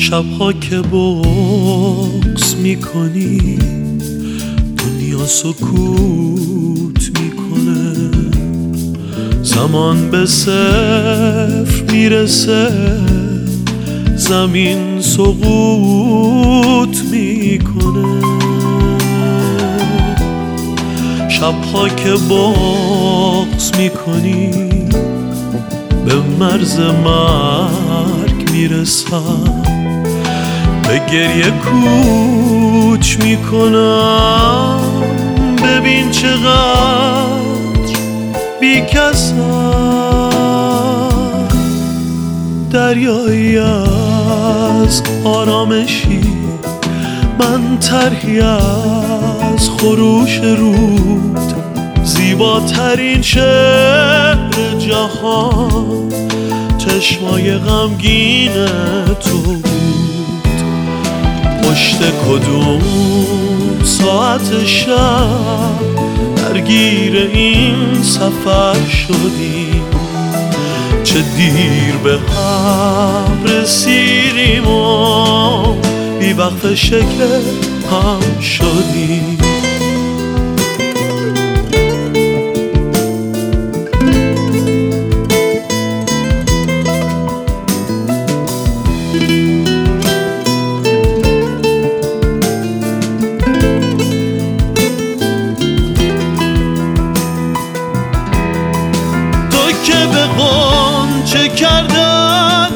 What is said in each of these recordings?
شبها که بغض میکنی دنیا سکوت میکنه، زمان به صفر میرسه، زمین سقوط میکنه. شبها که بغض میکنی به مرز مرگ میرسم، به گریه کوچ میکنم. ببین چقدر بیکسم، دریایی از آرامشی، من طرحی از خروش رود. زیباترین شعر جهان چشمای غمگین تو بود. پشت کدوم ساعت شب درگیر این سفر شدیم، چه دیر به هم رسیدیم و بی وقت شکل هم شدیم. غنچه کردن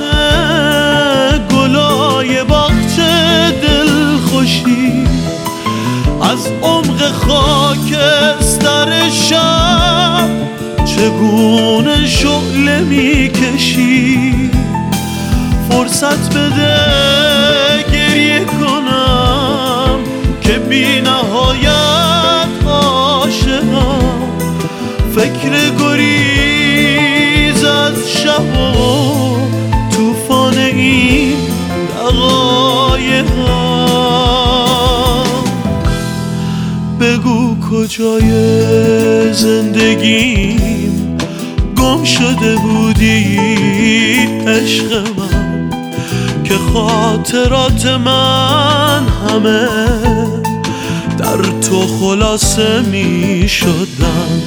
گلای باغچه دلخوشی، از عمق خاکستر شب چگونه شعله میکشی. فرصت بده گریه کنم که بی نهایت عاشقم، فکر گریز از شب و توفان این دقایقم. بگو کجای زندگیم گم شده بودی عشق من، که خاطرات من همه در تو خلاصه می شدن.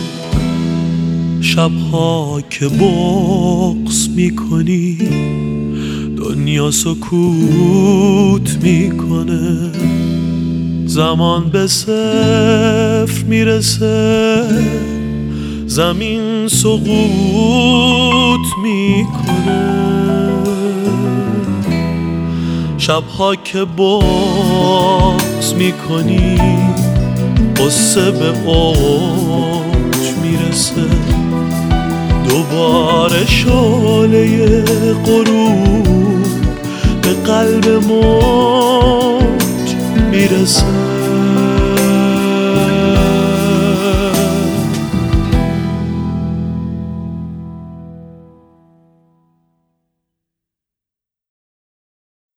شبها که بغض میکنی دنیا سکوت میکنه، زمان به صفر میرسه، زمین سقوط میکنه. شبها که بغض میکنی قصه به اوج میرسه، دوباره شعله غروب به قلب موج میرسه.